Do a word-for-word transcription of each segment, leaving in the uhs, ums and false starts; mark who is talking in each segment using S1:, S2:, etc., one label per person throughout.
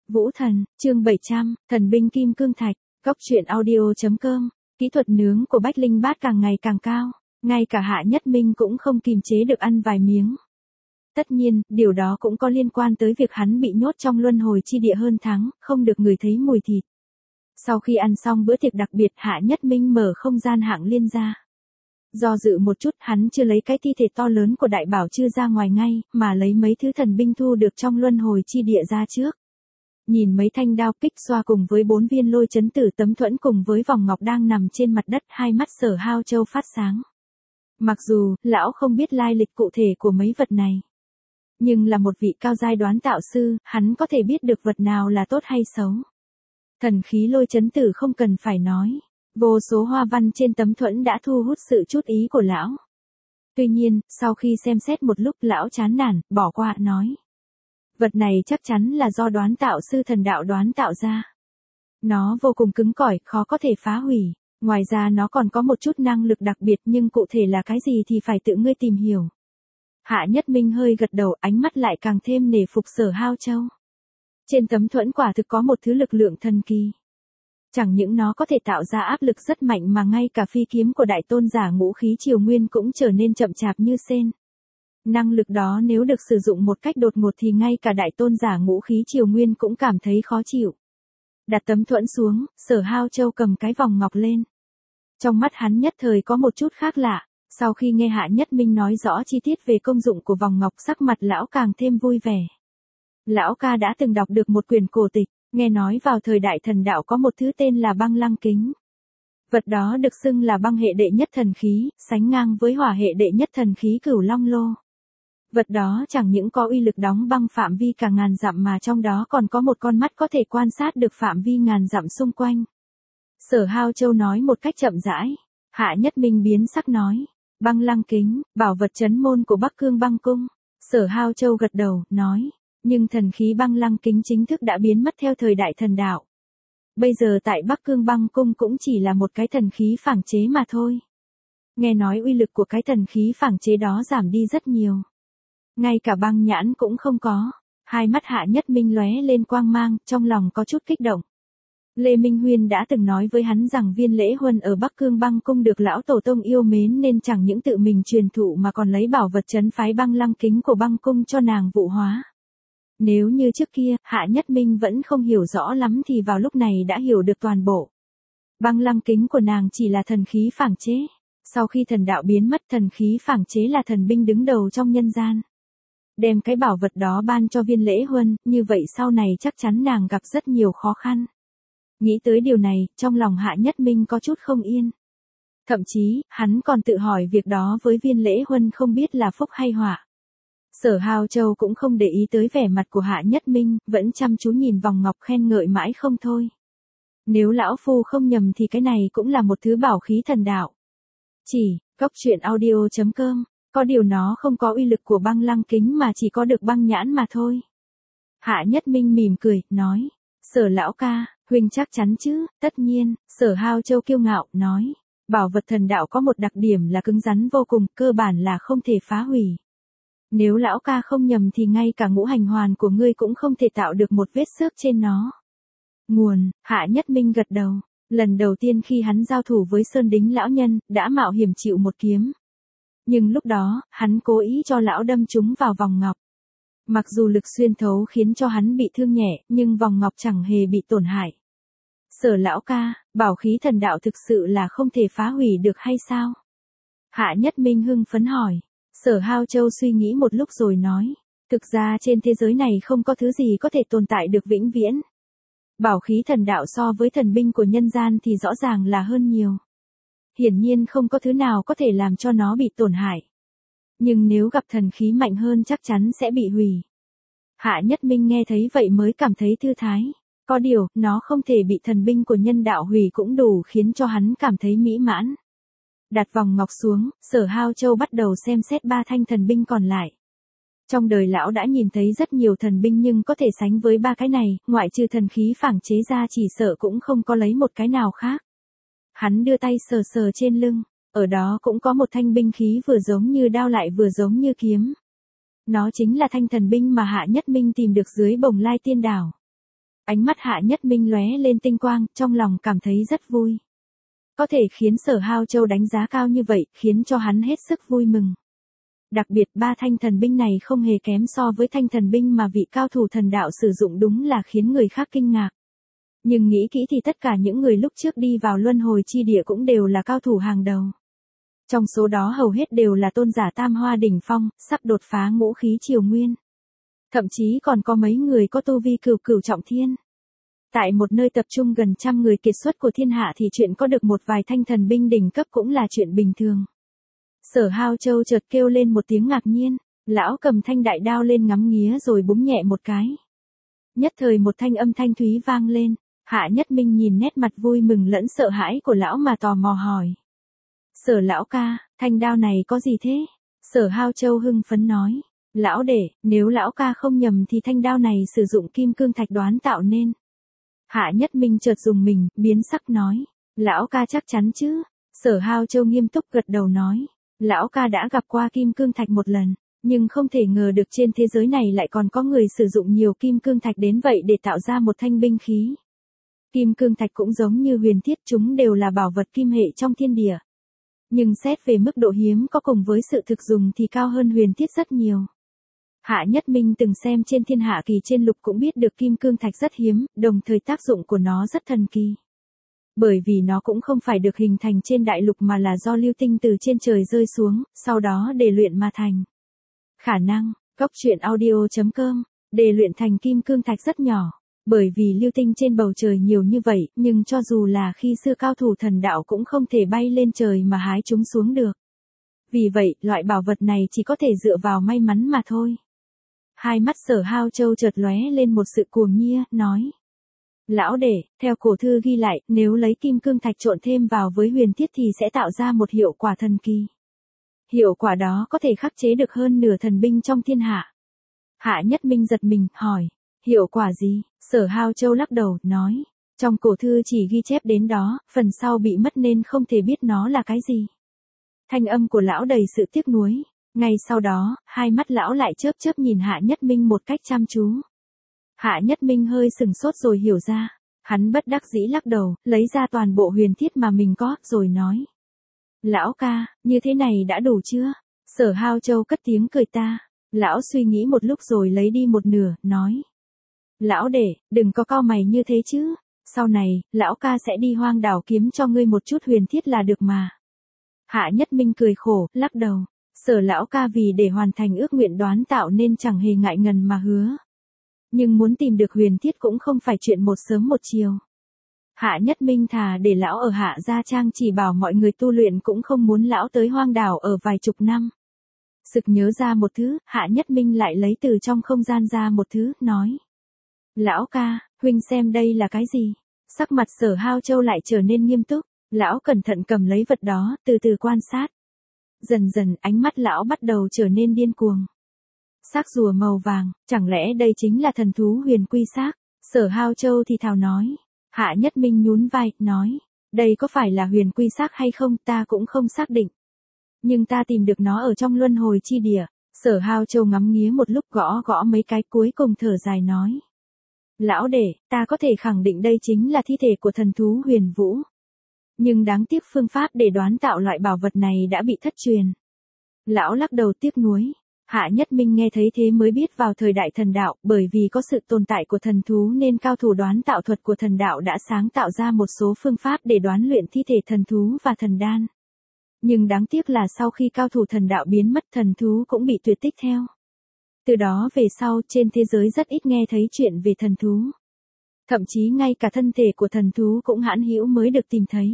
S1: Vũ Thần, chương bảy trăm, Thần binh Kim Cương Thạch, Góc truyện audio.com, kỹ thuật nướng của Bách Linh Bát càng ngày càng cao, ngay cả Hạ Nhất Minh cũng không kìm chế được ăn vài miếng. Tất nhiên, điều đó cũng có liên quan tới việc hắn bị nhốt trong luân hồi chi địa hơn tháng, không được người thấy mùi thịt. Sau khi ăn xong bữa tiệc đặc biệt, Hạ Nhất Minh mở không gian hạng liên ra. Do dự một chút, hắn chưa lấy cái thi thể to lớn của đại bảo chưa ra ngoài ngay, mà lấy mấy thứ thần binh thu được trong luân hồi chi địa ra trước. Nhìn mấy thanh đao kích xoa cùng với bốn viên lôi chấn tử tấm thuẫn cùng với vòng ngọc đang nằm trên mặt đất, hai mắt Sở Hao Châu phát sáng. Mặc dù, lão không biết lai lịch cụ thể của mấy vật này. Nhưng là một vị cao giai đoán tạo sư, hắn có thể biết được vật nào là tốt hay xấu. Thần khí lôi chấn tử không cần phải nói. Vô số hoa văn trên tấm thuẫn đã thu hút sự chú ý của lão. Tuy nhiên, sau khi xem xét một lúc, lão chán nản, bỏ qua, nói. Vật này chắc chắn là do đoán tạo sư thần đạo đoán tạo ra. Nó vô cùng cứng cỏi, khó có thể phá hủy. Ngoài ra nó còn có một chút năng lực đặc biệt, nhưng cụ thể là cái gì thì phải tự ngươi tìm hiểu. Hạ Nhất Minh hơi gật đầu, ánh mắt lại càng thêm nể phục Sở Hao Châu. Trên tấm thuẫn quả thực có một thứ lực lượng thần kỳ. Chẳng những nó có thể tạo ra áp lực rất mạnh mà ngay cả phi kiếm của đại tôn giả ngũ khí triều nguyên cũng trở nên chậm chạp như sên. Năng lực đó nếu được sử dụng một cách đột ngột thì ngay cả đại tôn giả ngũ khí triều nguyên cũng cảm thấy khó chịu. Đặt tấm thuẫn xuống, Sở Hao Châu cầm cái vòng ngọc lên. Trong mắt hắn nhất thời có một chút khác lạ, sau khi nghe Hạ Nhất Minh nói rõ chi tiết về công dụng của vòng ngọc, sắc mặt lão càng thêm vui vẻ. Lão ca đã từng đọc được một quyển cổ tịch, nghe nói vào thời đại thần đạo có một thứ tên là băng lăng kính. Vật đó được xưng là băng hệ đệ nhất thần khí, sánh ngang với hỏa hệ đệ nhất thần khí Cửu Long Lô. Vật đó chẳng những có uy lực đóng băng phạm vi cả ngàn dặm mà trong đó còn có một con mắt có thể quan sát được phạm vi ngàn dặm xung quanh. Sở Hao Châu nói một cách chậm rãi. Hạ Nhất Minh biến sắc nói. Băng lăng kính, bảo vật trấn môn của Bắc Cương băng cung. Sở Hao Châu gật đầu, nói. Nhưng thần khí băng lăng kính chính thức đã biến mất theo thời đại thần đạo. Bây giờ tại Bắc Cương băng cung cũng chỉ là một cái thần khí phảng chế mà thôi. Nghe nói uy lực của cái thần khí phảng chế đó giảm đi rất nhiều. Ngay cả băng nhãn cũng không có. Hai mắt Hạ Nhất Minh lóe lên quang mang, trong lòng có chút kích động. Lê Minh Huyên đã từng nói với hắn rằng Viên Lễ Huân ở Bắc Cương băng cung được lão tổ tông yêu mến nên chẳng những tự mình truyền thụ mà còn lấy bảo vật trấn phái băng lăng kính của băng cung cho nàng vụ hóa. Nếu như trước kia, Hạ Nhất Minh vẫn không hiểu rõ lắm thì vào lúc này đã hiểu được toàn bộ. Băng lăng kính của nàng chỉ là thần khí phảng chế. Sau khi thần đạo biến mất, thần khí phảng chế là thần binh đứng đầu trong nhân gian. Đem cái bảo vật đó ban cho Viên Lễ Huân, như vậy sau này chắc chắn nàng gặp rất nhiều khó khăn. Nghĩ tới điều này, trong lòng Hạ Nhất Minh có chút không yên. Thậm chí, hắn còn tự hỏi việc đó với Viên Lễ Huân không biết là phúc hay họa. Sở Hao Châu cũng không để ý tới vẻ mặt của Hạ Nhất Minh, vẫn chăm chú nhìn vòng ngọc khen ngợi mãi không thôi. Nếu lão phu không nhầm thì cái này cũng là một thứ bảo khí thần đạo. Chỉ, Góc truyện audio.com, có điều nó không có uy lực của băng lăng kính mà chỉ có được băng nhãn mà thôi. Hạ Nhất Minh mỉm cười, nói. Sở lão ca, huynh chắc chắn chứ? Tất nhiên, Sở Hao Châu kiêu ngạo, nói. Bảo vật thần đạo có một đặc điểm là cứng rắn vô cùng, cơ bản là không thể phá hủy. Nếu lão ca không nhầm thì ngay cả ngũ hành hoàn của ngươi cũng không thể tạo được một vết xước trên nó. Nguồn, Hạ Nhất Minh gật đầu. Lần đầu tiên khi hắn giao thủ với Sơn Đính lão nhân, đã mạo hiểm chịu một kiếm. Nhưng lúc đó, hắn cố ý cho lão đâm trúng vào vòng ngọc. Mặc dù lực xuyên thấu khiến cho hắn bị thương nhẹ, nhưng vòng ngọc chẳng hề bị tổn hại. Sở lão ca, bảo khí thần đạo thực sự là không thể phá hủy được hay sao? Hạ Nhất Minh hưng phấn hỏi. Sở Hao Châu suy nghĩ một lúc rồi nói. Thực ra trên thế giới này không có thứ gì có thể tồn tại được vĩnh viễn. Bảo khí thần đạo so với thần binh của nhân gian thì rõ ràng là hơn nhiều. Hiển nhiên không có thứ nào có thể làm cho nó bị tổn hại. Nhưng nếu gặp thần khí mạnh hơn chắc chắn sẽ bị hủy. Hạ Nhất Minh nghe thấy vậy mới cảm thấy thư thái. Có điều, nó không thể bị thần binh của nhân đạo hủy cũng đủ khiến cho hắn cảm thấy mỹ mãn. Đặt vòng ngọc xuống, Sở Hao Châu bắt đầu xem xét ba thanh thần binh còn lại. Trong đời lão đã nhìn thấy rất nhiều thần binh nhưng có thể sánh với ba cái này, ngoại trừ thần khí phảng chế ra chỉ sợ cũng không có lấy một cái nào khác. Hắn đưa tay sờ sờ trên lưng, ở đó cũng có một thanh binh khí vừa giống như đao lại vừa giống như kiếm. Nó chính là thanh thần binh mà Hạ Nhất Minh tìm được dưới Bồng Lai Tiên Đảo. Ánh mắt Hạ Nhất Minh lóe lên tinh quang, trong lòng cảm thấy rất vui. Có thể khiến Sở Hao Châu đánh giá cao như vậy, khiến cho hắn hết sức vui mừng. Đặc biệt ba thanh thần binh này không hề kém so với thanh thần binh mà vị cao thủ thần đạo sử dụng, đúng là khiến người khác kinh ngạc. Nhưng nghĩ kỹ thì tất cả những người lúc trước đi vào luân hồi chi địa cũng đều là cao thủ hàng đầu. Trong số đó hầu hết đều là tôn giả tam hoa đỉnh phong, sắp đột phá ngũ khí triều nguyên. Thậm chí còn có mấy người có tu vi cửu cửu trọng thiên. Tại một nơi tập trung gần trăm người kiệt xuất của thiên hạ thì chuyện có được một vài thanh thần binh đỉnh cấp cũng là chuyện bình thường. Sở Hao Châu chợt kêu lên một tiếng ngạc nhiên, lão cầm thanh đại đao lên ngắm nghía rồi búng nhẹ một cái. Nhất thời một thanh âm thanh thúy vang lên, Hạ Nhất Minh nhìn nét mặt vui mừng lẫn sợ hãi của lão mà tò mò hỏi. Sở lão ca, thanh đao này có gì thế? Sở Hao Châu hưng phấn nói, lão đệ, nếu lão ca không nhầm thì thanh đao này sử dụng kim cương thạch đoán tạo nên. Hạ Nhất Minh chợt dùng mình, biến sắc nói, lão ca chắc chắn chứ? Sở Hao Châu nghiêm túc gật đầu nói, lão ca đã gặp qua kim cương thạch một lần, nhưng không thể ngờ được trên thế giới này lại còn có người sử dụng nhiều kim cương thạch đến vậy để tạo ra một thanh binh khí. Kim cương thạch cũng giống như huyền thiết, chúng đều là bảo vật kim hệ trong thiên địa. Nhưng xét về mức độ hiếm có cùng với sự thực dùng thì cao hơn huyền thiết rất nhiều. Hạ Nhất Minh từng xem trên thiên hạ kỳ trên lục cũng biết được kim cương thạch rất hiếm, đồng thời tác dụng của nó rất thần kỳ. Bởi vì nó cũng không phải được hình thành trên đại lục mà là do lưu tinh từ trên trời rơi xuống, sau đó để luyện mà thành. Khả năng, góc truyện audio chấm com, để luyện thành kim cương thạch rất nhỏ. Bởi vì lưu tinh trên bầu trời nhiều như vậy, nhưng cho dù là khi xưa cao thủ thần đạo cũng không thể bay lên trời mà hái chúng xuống được. Vì vậy, loại bảo vật này chỉ có thể dựa vào may mắn mà thôi. Hai mắt Sở Hao Châu chợt lóe lên một sự cuồng nhiệt, nói. Lão đệ, theo cổ thư ghi lại, nếu lấy kim cương thạch trộn thêm vào với huyền thiết thì sẽ tạo ra một hiệu quả thần kỳ. Hiệu quả đó có thể khắc chế được hơn nửa thần binh trong thiên hạ. Hạ Nhất Minh giật mình, hỏi. Hiệu quả gì? Sở Hao Châu lắc đầu, nói. Trong cổ thư chỉ ghi chép đến đó, phần sau bị mất nên không thể biết nó là cái gì. Thanh âm của lão đầy sự tiếc nuối. Ngay sau đó, hai mắt lão lại chớp chớp nhìn Hạ Nhất Minh một cách chăm chú. Hạ Nhất Minh hơi sừng sốt rồi hiểu ra. Hắn bất đắc dĩ lắc đầu, lấy ra toàn bộ huyền thiết mà mình có, rồi nói. Lão ca, như thế này đã đủ chưa? Sở Hao Châu cất tiếng cười ta. Lão suy nghĩ một lúc rồi lấy đi một nửa, nói. Lão đệ, đừng có cau mày như thế chứ. Sau này, lão ca sẽ đi hoang đảo kiếm cho ngươi một chút huyền thiết là được mà. Hạ Nhất Minh cười khổ, lắc đầu. Sở lão ca vì để hoàn thành ước nguyện đoán tạo nên chẳng hề ngại ngần mà hứa. Nhưng muốn tìm được huyền thiết cũng không phải chuyện một sớm một chiều. Hạ Nhất Minh thà để lão ở Hạ Gia Trang chỉ bảo mọi người tu luyện cũng không muốn lão tới hoang đảo ở vài chục năm. Sực nhớ ra một thứ, Hạ Nhất Minh lại lấy từ trong không gian ra một thứ, nói. Lão ca, huynh xem đây là cái gì? Sắc mặt Sở Hao Châu lại trở nên nghiêm túc, lão cẩn thận cầm lấy vật đó, từ từ quan sát. Dần dần ánh mắt lão bắt đầu trở nên điên cuồng. Xác rùa màu vàng, chẳng lẽ đây chính là thần thú huyền quy xác? Sở Hao Châu thì thào nói. Hạ Nhất Minh nhún vai, nói. Đây có phải là huyền quy xác hay không ta cũng không xác định. Nhưng ta tìm được nó ở trong luân hồi chi địa. Sở Hao Châu ngắm nghía một lúc gõ gõ mấy cái cuối cùng thở dài nói. Lão đệ, ta có thể khẳng định đây chính là thi thể của thần thú huyền vũ. Nhưng đáng tiếc phương pháp để đoán tạo loại bảo vật này đã bị thất truyền. Lão lắc đầu tiếc nuối. Hạ Nhất Minh nghe thấy thế mới biết vào thời đại thần đạo, bởi vì có sự tồn tại của thần thú nên cao thủ đoán tạo thuật của thần đạo đã sáng tạo ra một số phương pháp để đoán luyện thi thể thần thú và thần đan. Nhưng đáng tiếc là sau khi cao thủ thần đạo biến mất, thần thú cũng bị tuyệt tích theo. Từ đó về sau, trên thế giới rất ít nghe thấy chuyện về thần thú. Thậm chí ngay cả thân thể của thần thú cũng hãn hữu mới được tìm thấy.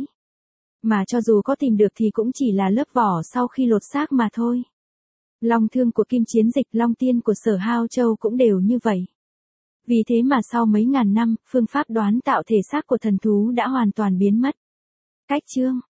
S1: Mà cho dù có tìm được thì cũng chỉ là lớp vỏ sau khi lột xác mà thôi. Long thương của Kim Chiến Dịch, Long tiên của Sở Hao Châu cũng đều như vậy. Vì thế mà sau mấy ngàn năm, phương pháp đoán tạo thể xác của thần thú đã hoàn toàn biến mất. Cách chương